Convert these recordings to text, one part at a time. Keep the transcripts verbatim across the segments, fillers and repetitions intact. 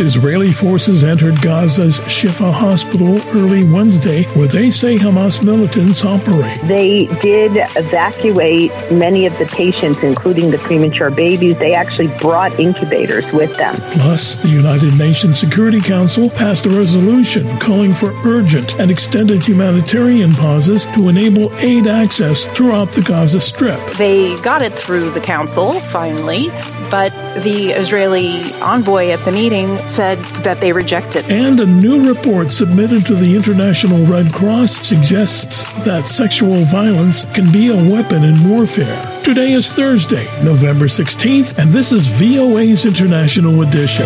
Israeli forces entered Gaza's Shifa hospital early Wednesday, where they say Hamas militants operate. They did evacuate many of the patients, including the premature babies. They actually brought incubators with them. Plus, the United Nations Security Council passed a resolution calling for urgent and extended humanitarian pauses to enable aid access throughout the Gaza Strip. They got it through the council, finally, but the Israeli envoy at the meeting said that they rejected. And a new report submitted to the International Red Cross suggests that sexual violence can be a weapon in warfare. Today is Thursday, November sixteenth, and this is V O A's International Edition.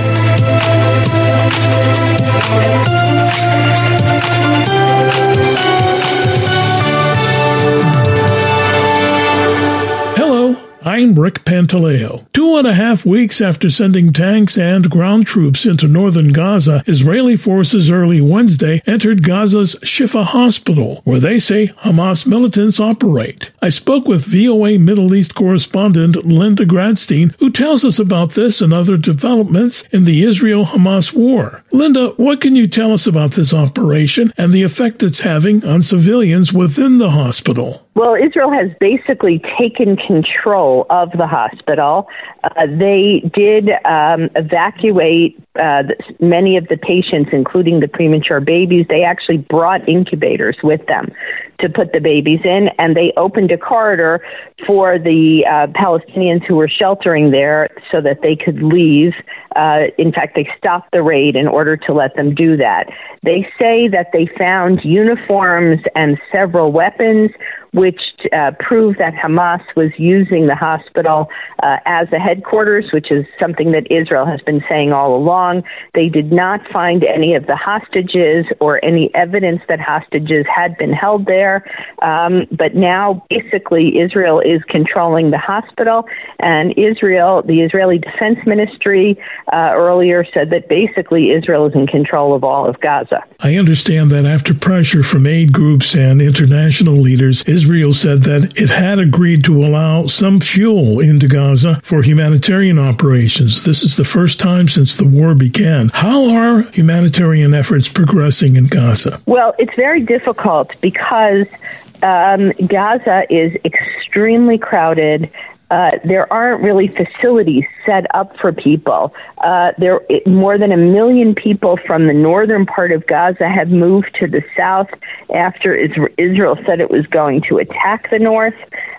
I'm Rick Pantaleo. Two and a half weeks after sending tanks and ground troops into northern Gaza, Israeli forces early Wednesday entered Gaza's Shifa hospital, where they say Hamas militants operate. I spoke with V O A Middle East correspondent Linda Gradstein, who tells us about this and other developments in the Israel-Hamas war. Linda, what can you tell us about this operation and the effect it's having on civilians within the hospital? Well, Israel has basically taken control of the hospital. Uh, they did um, evacuate uh, many of the patients, including the premature babies. They actually brought incubators with them to put the babies in, and they opened a corridor for the uh, Palestinians who were sheltering there so that they could leave. Uh, in fact, they stopped the raid in order to let them do that. They say that they found uniforms and several weapons, which uh, prove that Hamas was using the hospital uh, as a headquarters, which is something that Israel has been saying all along. They did not find any of the hostages or any evidence that hostages had been held there. Um, but now, basically, Israel is controlling the hospital, and Israel, the Israeli Defense Ministry, uh, earlier said that basically Israel is in control of all of Gaza. I understand that after pressure from aid groups and international leaders, Israel said that it had agreed to allow some fuel into Gaza for humanitarian operations. This is the first time since the war began. How are humanitarian efforts progressing in Gaza? Well, it's very difficult because um, Gaza is extremely crowded. Uh, there aren't really facilities set up for people. Uh, there, more than a million people from the northern part of Gaza have moved to the south after Israel said it was going to attack the north.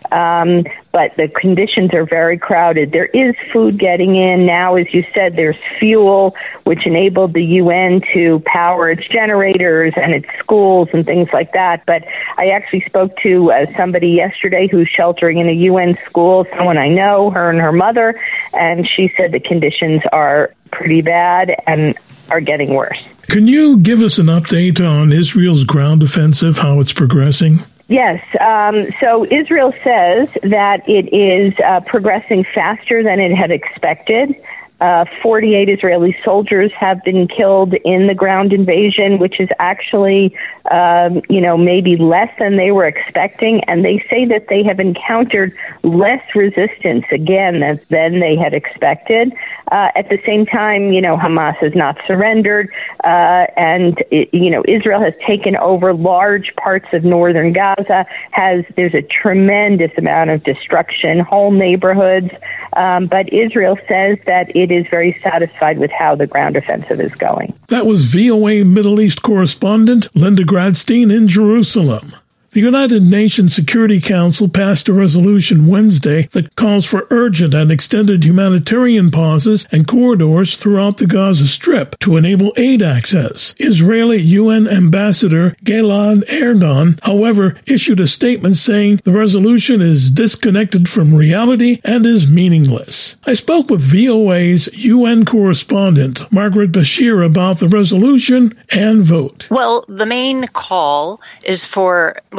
Um, but the conditions are very crowded. There is food getting in now, as you said. There's fuel, which enabled the U N to power its generators and its schools and things like that. But I actually spoke to uh, somebody yesterday who's sheltering in a U N school, someone I know, her and her mother, and she said the conditions are pretty bad and are getting worse. Can you give us an update on Israel's ground offensive, how it's progressing? Yes. Um, so Israel says that it is uh, progressing faster than it had expected. Uh, forty-eight Israeli soldiers have been killed in the ground invasion, which is actually, um, you know, maybe less than they were expecting. And they say that they have encountered less resistance, again, than, than they had expected. Uh, at the same time, you know, Hamas has not surrendered. Uh, and, it, you know, Israel has taken over large parts of northern Gaza. Has There's a tremendous amount of destruction, whole neighborhoods. Um, but Israel says that it is very satisfied with how the ground offensive is going. That was V O A Middle East correspondent Linda Gradstein in Jerusalem. The United Nations Security Council passed a resolution Wednesday that calls for urgent and extended humanitarian pauses and corridors throughout the Gaza Strip to enable aid access. Israeli U N Ambassador Gilad Erdan, however, issued a statement saying the resolution is disconnected from reality and is meaningless. I spoke with V O A's U N correspondent Margaret Bashir about the resolution and vote. Well, the main call is for what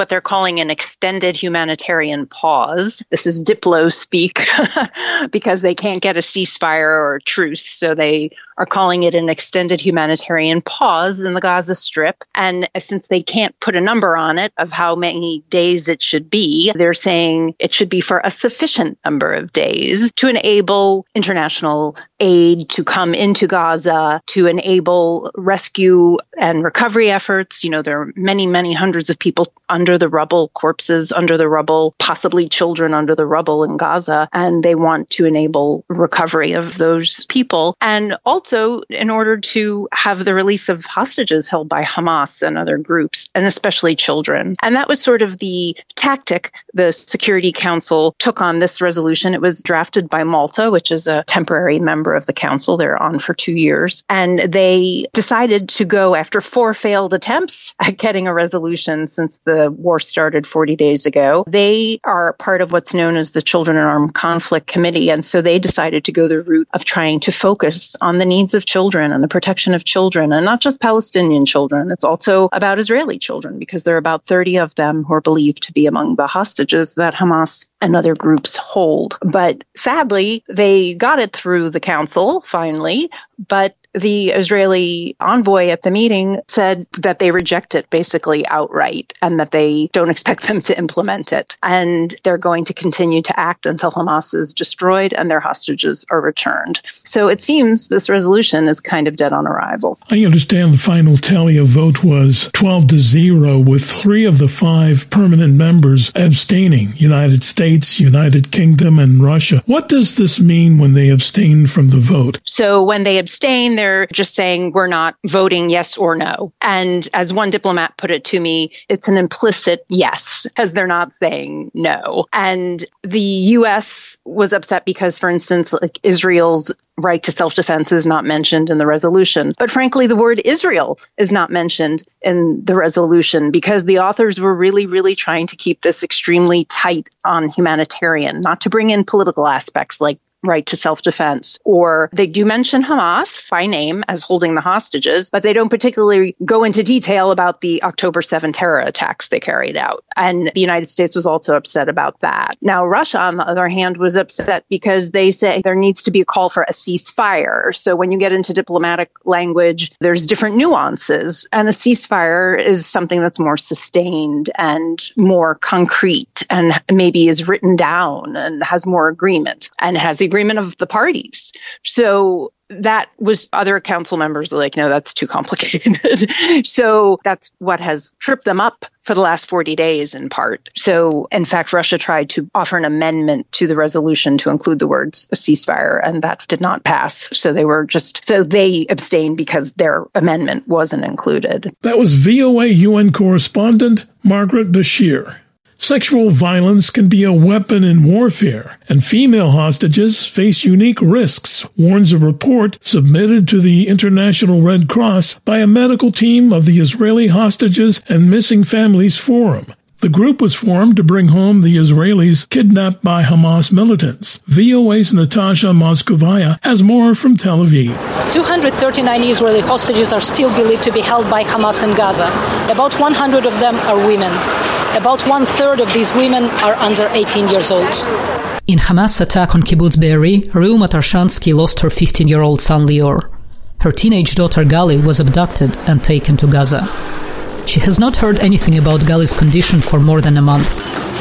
what they're calling an extended humanitarian pause. This is Diplo speak because they can't get a ceasefire or a truce, so they are calling it an extended humanitarian pause in the Gaza Strip. And since they can't put a number on it of how many days it should be, they're saying it should be for a sufficient number of days to enable international aid to come into Gaza, to enable rescue and recovery efforts. You know, there are many, many hundreds of people under the rubble, corpses under the rubble, possibly children under the rubble in Gaza, and they want to enable recovery of those people. And also in order to have the release of hostages held by Hamas and other groups, and especially children. And that was sort of the tactic the Security Council took on this resolution. It was drafted by Malta, which is a temporary member of the council. They're on for two years. And they decided to go after four failed attempts at getting a resolution since the war started forty days ago. They are part of what's known as the Children in Armed Conflict Committee. And so they decided to go the route of trying to focus on the needs of children and the protection of children, and not just Palestinian children. It's also about Israeli children, because there are about thirty of them who are believed to be among the hostages that Hamas and other groups hold. But sadly, they got it through the council finally, but the Israeli envoy at the meeting said that they reject it basically outright and that they don't expect them to implement it. And they're going to continue to act until Hamas is destroyed and their hostages are returned. So it seems this resolution is kind of dead on arrival. I understand the final tally of vote was twelve to zero, with three of the five permanent members abstaining: United States, United Kingdom, and Russia. What does this mean when they abstain from the vote? So when they abstain, they're just saying we're not voting yes or no. And as one diplomat put it to me, it's an implicit yes, because they're not saying no. And the U S was upset because, for instance, like Israel's right to self-defense is not mentioned in the resolution. But frankly, the word Israel is not mentioned in the resolution because the authors were really, really trying to keep this extremely tight on humanitarian, not to bring in political aspects like right to self-defense. Or they do mention Hamas by name as holding the hostages, but they don't particularly go into detail about the October seventh terror attacks they carried out. And the United States was also upset about that. Now, Russia, on the other hand, was upset because they say there needs to be a call for a ceasefire. So when you get into diplomatic language, there's different nuances. And a ceasefire is something that's more sustained and more concrete and maybe is written down and has more agreement and has the agreement of the parties. So that was other council members are like, no, that's too complicated. So that's what has tripped them up for the last forty days in part. So in fact, Russia tried to offer an amendment to the resolution to include the words ceasefire, and that did not pass. So they were just, so they abstained because their amendment wasn't included. That was V O A U N correspondent Margaret Bashir. Sexual violence can be a weapon in warfare, and female hostages face unique risks, warns a report submitted to the International Red Cross by a medical team of the Israeli Hostages and Missing Families Forum. The group was formed to bring home the Israelis kidnapped by Hamas militants. V O A's Natasha Moskovaya has more from Tel Aviv. two hundred thirty-nine Israeli hostages are still believed to be held by Hamas in Gaza. About one hundred of them are women. About one-third of these women are under eighteen years old. In Hamas attack on Kibbutz Be'eri, Reuma Tarshansky lost her fifteen-year-old son Lior. Her teenage daughter Gali was abducted and taken to Gaza. She has not heard anything about Gali's condition for more than a month.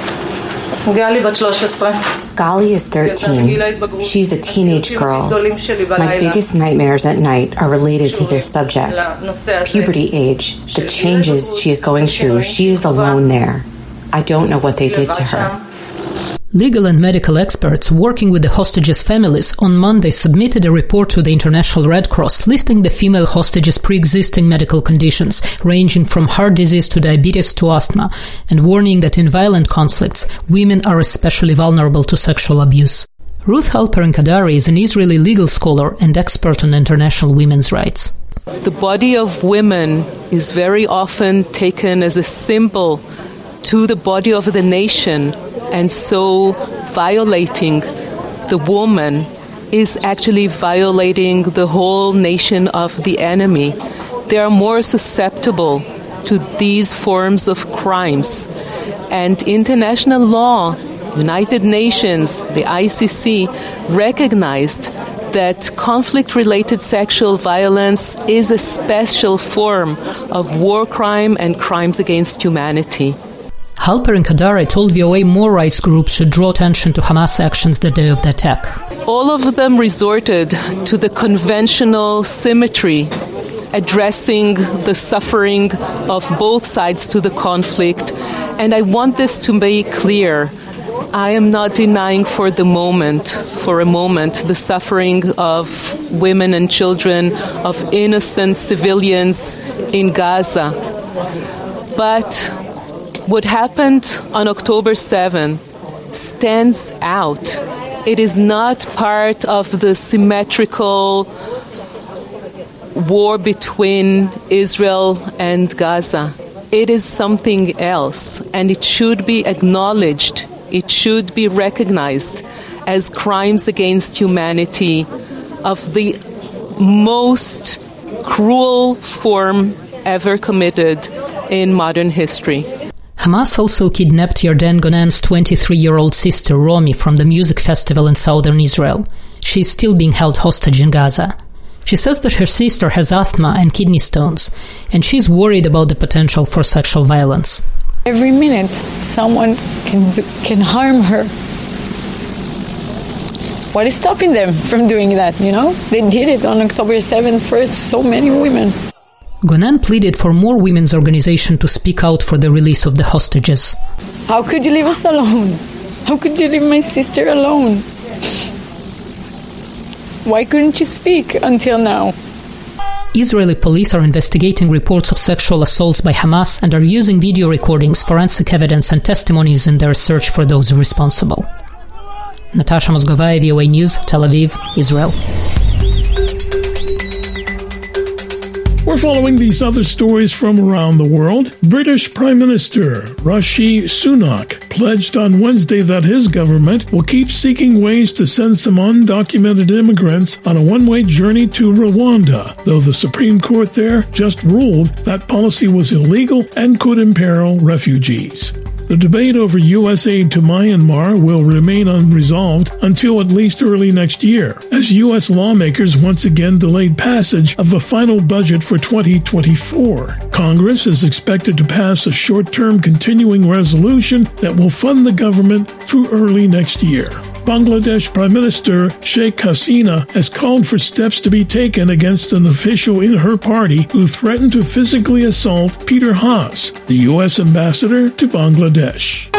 Gali is thirteen. She's a teenage girl. My biggest nightmares at night are related to this subject. Puberty age, the changes she is going through, she is alone there. I don't know what they did to her. Legal and medical experts working with the hostages' families on Monday submitted a report to the International Red Cross listing the female hostages' pre-existing medical conditions, ranging from heart disease to diabetes to asthma, and warning that in violent conflicts, women are especially vulnerable to sexual abuse. Ruth Halperin Kadari is an Israeli legal scholar and expert on international women's rights. The body of women is very often taken as a symbol to the body of the nation, and so violating the woman is actually violating the whole nation of the enemy. They are more susceptible to these forms of crimes. And international law, United Nations, the I C C, recognized that conflict-related sexual violence is a special form of war crime and crimes against humanity. Halperin Kadare told V O A more rights groups should draw attention to Hamas actions the day of the attack. All of them resorted to the conventional symmetry, addressing the suffering of both sides to the conflict. And I want this to be clear. I am not denying for the moment, for a moment, the suffering of women and children, of innocent civilians in Gaza. But what happened on October seventh stands out. It is not part of the symmetrical war between Israel and Gaza. It is something else, and it should be acknowledged. It should be recognized as crimes against humanity of the most cruel form ever committed in modern history. Hamas also kidnapped Yarden Gonan's twenty-three-year-old sister Romi from the music festival in southern Israel. She is still being held hostage in Gaza. She says that her sister has asthma and kidney stones, and she's worried about the potential for sexual violence. Every minute, someone can do, can harm her. What is stopping them from doing that, you know? They did it on October seventh for so many women. Gonan pleaded for more women's organizations to speak out for the release of the hostages. How could you leave us alone? How could you leave my sister alone? Why couldn't you speak until now? Israeli police are investigating reports of sexual assaults by Hamas and are using video recordings, forensic evidence and testimonies in their search for those responsible. Natasha Mozgovaya, V O A News, Tel Aviv, Israel. We're following these other stories from around the world. British Prime Minister Rishi Sunak pledged on Wednesday that his government will keep seeking ways to send some undocumented immigrants on a one-way journey to Rwanda, though the Supreme Court there just ruled that policy was illegal and could imperil refugees. The debate over U S aid to Myanmar will remain unresolved until at least early next year, as U S lawmakers once again delayed passage of the final budget for twenty twenty-four. Congress is expected to pass a short-term continuing resolution that will fund the government through early next year. Bangladesh Prime Minister Sheikh Hasina has called for steps to be taken against an official in her party who threatened to physically assault Peter Haas, the U S ambassador to Bangladesh.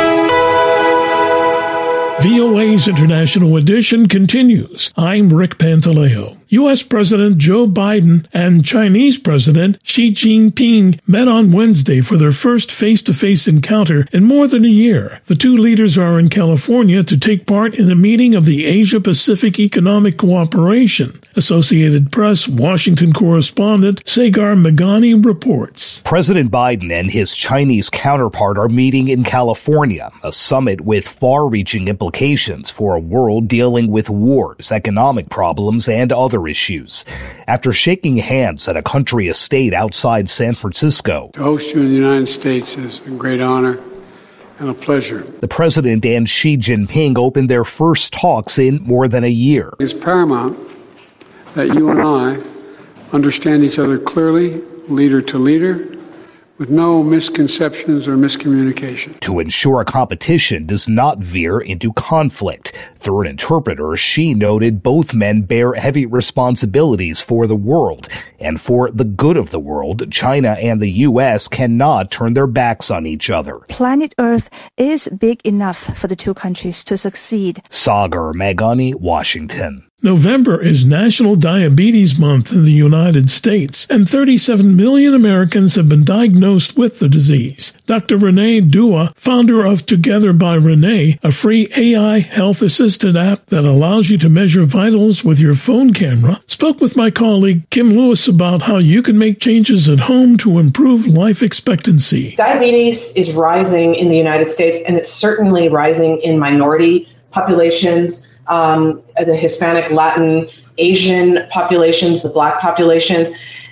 V O A's International Edition continues. I'm Rick Pantaleo. U S President Joe Biden and Chinese President Xi Jinping met on Wednesday for their first face-to-face encounter in more than a year. The two leaders are in California to take part in a meeting of the Asia-Pacific Economic Cooperation. Associated Press Washington correspondent Sagar Meghani reports. President Biden and his Chinese counterpart are meeting in California, a summit with far-reaching implications for a world dealing with wars, economic problems, and other issues. After shaking hands at a country estate outside San Francisco, to host you in the United States is a great honor and a pleasure. The president and Xi Jinping opened their first talks in more than a year. It's paramount that you and I understand each other clearly, leader to leader, with no misconceptions or miscommunication. To ensure competition does not veer into conflict. Through an interpreter, Xi noted both men bear heavy responsibilities for the world, and for the good of the world, China and the U S cannot turn their backs on each other. Planet Earth is big enough for the two countries to succeed. Sagar Meghani, Washington. November is National Diabetes Month in the United States, and thirty-seven million Americans have been diagnosed with the disease. Doctor Renee Dua, founder of Together by Renee, a free A I health assistant app that allows you to measure vitals with your phone camera, spoke with my colleague Kim Lewis about how you can make changes at home to improve life expectancy. Diabetes is rising in the United States, and it's certainly rising in minority populations. Um, the Hispanic, Latin, Asian populations, the Black populations.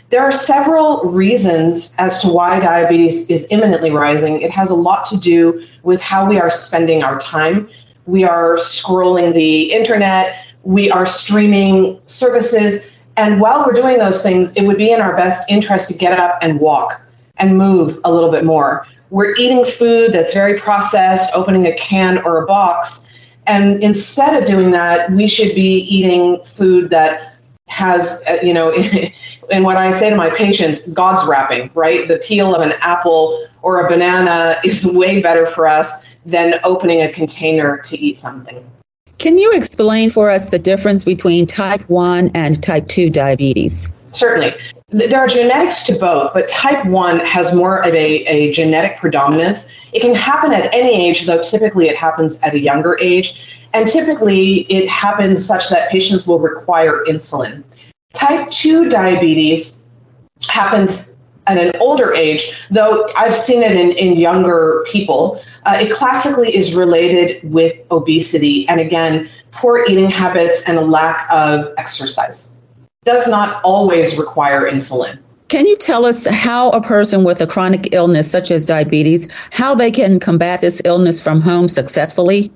There are several reasons as to why diabetes is imminently rising. It has a lot to do with how we are spending our time. We are scrolling the internet, we are streaming services, and while we're doing those things, it would be in our best interest to get up and walk and move a little bit more. We're eating food that's very processed, opening a can or a box, and instead of doing that, we should be eating food that has, uh, you know, and what I say to my patients, God's wrapping, right? The peel of an apple or a banana is way better for us than opening a container to eat something. Can you explain for us the difference between type one and type two diabetes? Certainly. There are genetics to both, but type one has more of a, a genetic predominance. It can happen at any age, though typically it happens at a younger age. And typically it happens such that patients will require insulin. Type two diabetes happens at an older age, though I've seen it in, in younger people. Uh, it classically is related with obesity and, again, poor eating habits and a lack of exercise. Does not always require insulin. Can you tell us how a person with a chronic illness such as diabetes, how they can combat this illness from home successfully?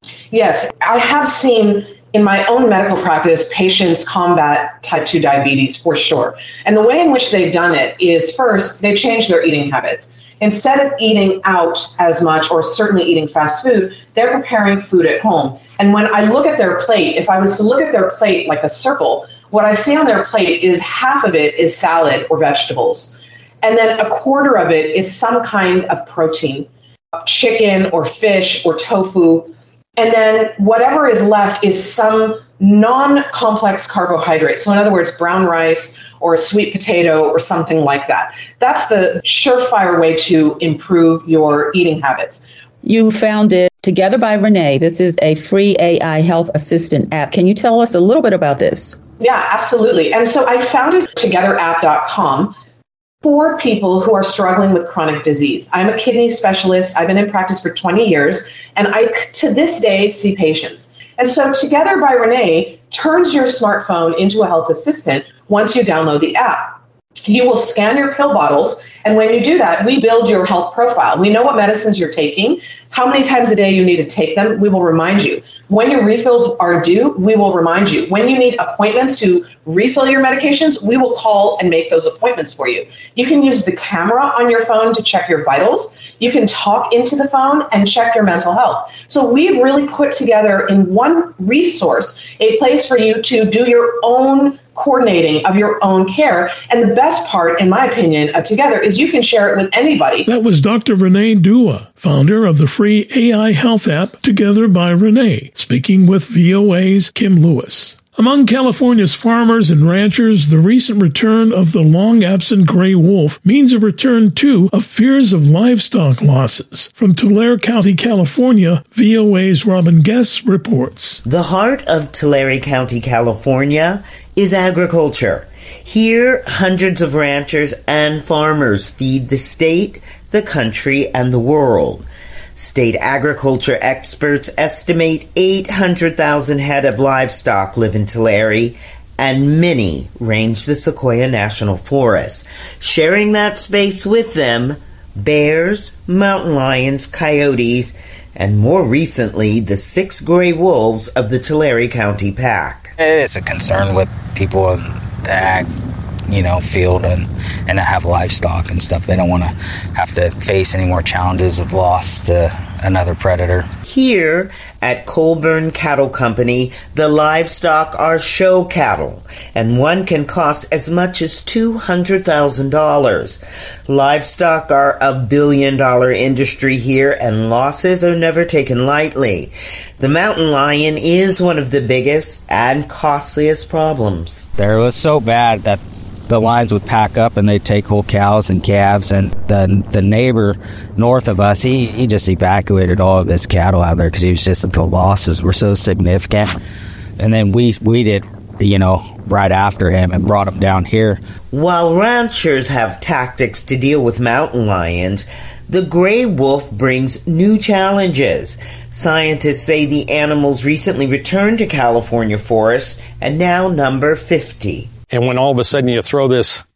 Yes, I have seen in my own medical practice patients combat type two diabetes for sure. And the way in which they've done it is, first, they've changed their eating habits. Instead of eating out as much or certainly eating fast food, they're preparing food at home. And when I look at their plate, if I was to look at their plate like a circle, what I see on their plate is half of it is salad or vegetables. And then a quarter of it is some kind of protein, chicken or fish or tofu. And then whatever is left is some non-complex carbohydrate. So in other words, brown rice or a sweet potato or something like that. That's the surefire way to improve your eating habits. You founded Together by Renee. This is a free A I health assistant app. Can you tell us a little bit about this? Yeah, absolutely. And so I founded together app dot com for people who are struggling with chronic disease. I'm a kidney specialist. I've been in practice for twenty years, and I, to this day, see patients. And so Together by Renee turns your smartphone into a health assistant once you download the app. You will scan your pill bottles, and when you do that, we build your health profile. We know what medicines you're taking, how many times a day you need to take them. We will remind you. When your refills are due, we will remind you. When you need appointments to refill your medications, we will call and make those appointments for you. You can use the camera on your phone to check your vitals. You can talk into the phone and check your mental health. So we've really put together in one resource a place for you to do your own coordinating of your own care. And the best part, in my opinion, of Together is you can share it with anybody. That was Doctor Renee Dua, founder of the free A I health app Together by Renee, speaking with V O A's Kim Lewis. Among California's farmers and ranchers, the recent return of the long-absent gray wolf means a return, too, of fears of livestock losses. From Tulare County, California, V O A's Robin Guest reports. The heart of Tulare County, California, is agriculture. Here, hundreds of ranchers and farmers feed the state, the country, and the world. State agriculture experts estimate eight hundred thousand head of livestock live in Tulare, and many range the Sequoia National Forest. Sharing that space with them, bears, mountain lions, coyotes, and more recently, the six gray wolves of the Tulare County Pack. It's a concern with people in the ag, you know, field and, and that have livestock and stuff. They don't want to have to face any more challenges of loss to another predator. Here at Colburn Cattle Company, the livestock are show cattle, and one can cost as much as two hundred thousand dollars. Livestock are a billion-dollar industry here, and losses are never taken lightly. The mountain lion is one of the biggest and costliest problems. There was so bad that the lions would pack up and they'd take whole cows and calves, and the the neighbor north of us, he, he just evacuated all of his cattle out there because he was just, the losses were so significant. And then we, we did, you know, right after him and brought him down here. While ranchers have tactics to deal with mountain lions, the gray wolf brings new challenges. Scientists say the animals recently returned to California forests and now number fifty. And when all of a sudden you throw this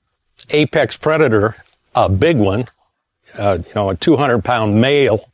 apex predator, a big one, uh, you know, a two hundred pound male,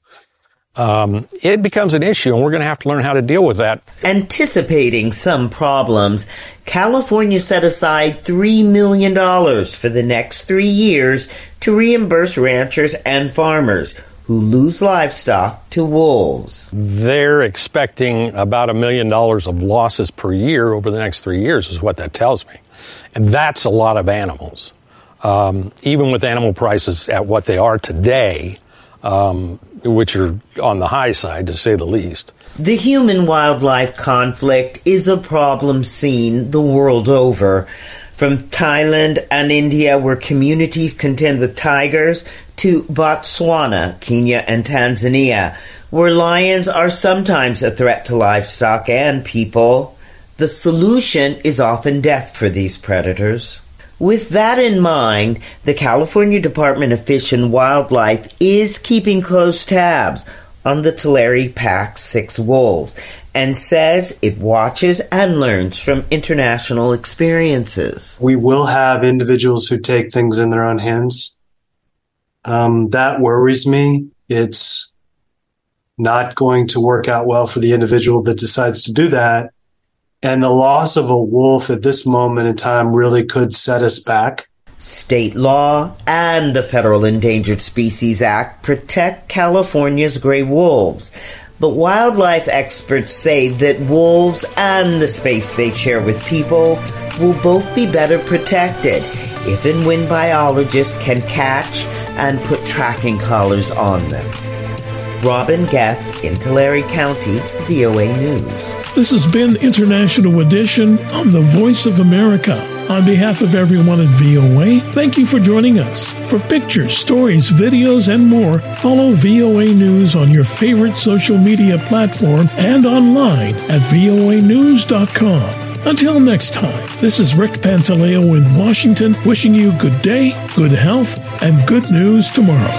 um, it becomes an issue, and we're going to have to learn how to deal with that. Anticipating some problems, California set aside three million dollars for the next three years to reimburse ranchers and farmers who lose livestock to wolves. They're expecting about a million dollars of losses per year over the next three years is what that tells me. And that's a lot of animals. Um, even with animal prices at what they are today, um, which are on the high side, to say the least. The human-wildlife conflict is a problem seen the world over. From Thailand and India, where communities contend with tigers, to Botswana, Kenya, and Tanzania, where lions are sometimes a threat to livestock and people. The solution is often death for these predators. With that in mind, the California Department of Fish and Wildlife is keeping close tabs on the Tulare Pack's six wolves and says it watches and learns from international experiences. We will have individuals who take things in their own hands. Um, that worries me. It's not going to work out well for the individual that decides to do that. And the loss of a wolf at this moment in time really could set us back. State law and the Federal Endangered Species Act protect California's gray wolves. But wildlife experts say that wolves and the space they share with people will both be better protected if and when biologists can catch and put tracking collars on them. Robin Guess in Tulare County, V O A News. This has been International Edition on the Voice of America. On behalf of everyone at V O A, thank you for joining us. For pictures, stories, videos, and more, follow V O A News on your favorite social media platform and online at V O A news dot com. Until next time, this is Rick Pantaleo in Washington, wishing you good day, good health, and good news tomorrow.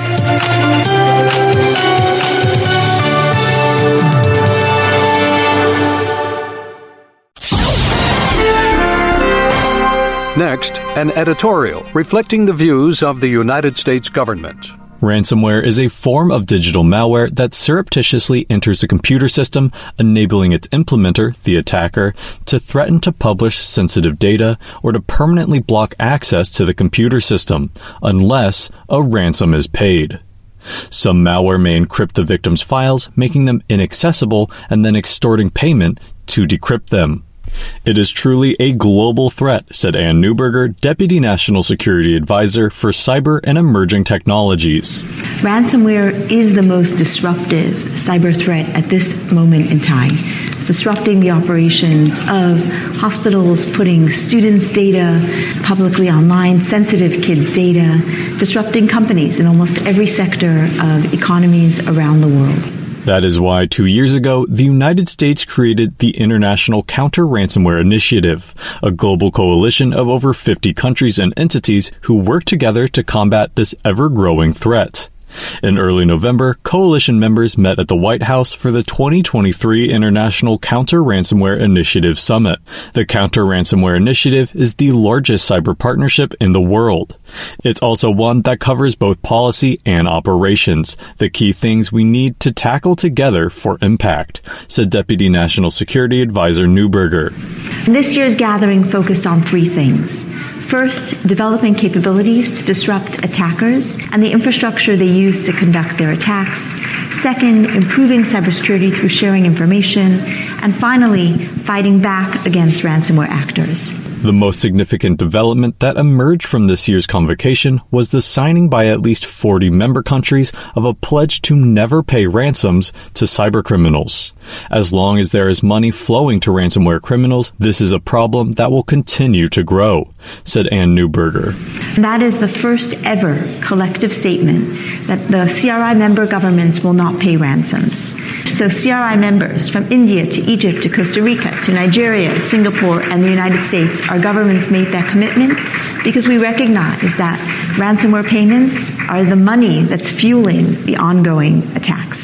Next, an editorial reflecting the views of the United States government. Ransomware is a form of digital malware that surreptitiously enters the computer system, enabling its implementer, the attacker, to threaten to publish sensitive data or to permanently block access to the computer system, unless a ransom is paid. Some malware may encrypt the victim's files, making them inaccessible and then extorting payment to decrypt them. It is truly a global threat, said Ann Neuberger, Deputy National Security Advisor for Cyber and Emerging Technologies. Ransomware is the most disruptive cyber threat at this moment in time, disrupting the operations of hospitals, putting students' data publicly online, sensitive kids' data, disrupting companies in almost every sector of economies around the world. That is why two years ago, the United States created the International Counter-Ransomware Initiative, a global coalition of over fifty countries and entities who work together to combat this ever-growing threat. In early November, coalition members met at the White House for the twenty twenty-three International Counter-Ransomware Initiative Summit. The Counter-Ransomware Initiative is the largest cyber partnership in the world. It's also one that covers both policy and operations, the key things we need to tackle together for impact, said Deputy National Security Advisor Neuberger. This year's gathering focused on three things. First, developing capabilities to disrupt attackers and the infrastructure they use to conduct their attacks. Second, improving cybersecurity through sharing information. And finally, fighting back against ransomware actors. The most significant development that emerged from this year's convocation was the signing by at least forty member countries of a pledge to never pay ransoms to cybercriminals. As long as there is money flowing to ransomware criminals, this is a problem that will continue to grow, said Ann Neuberger. That is the first ever collective statement that the C R I member governments will not pay ransoms. So C R I members from India to Egypt to Costa Rica to Nigeria, Singapore, and the United States, our governments made that commitment because we recognize that ransomware payments are the money that's fueling the ongoing attacks.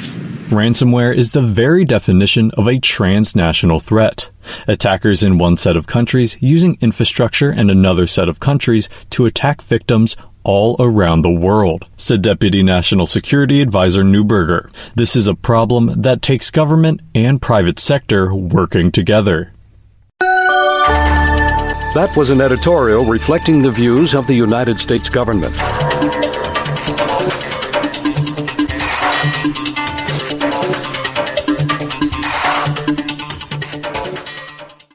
Ransomware is the very definition of a transnational threat. Attackers in one set of countries using infrastructure in another set of countries to attack victims all around the world, said Deputy National Security Advisor Neuberger. This is a problem that takes government and private sector working together. That was an editorial reflecting the views of the United States government.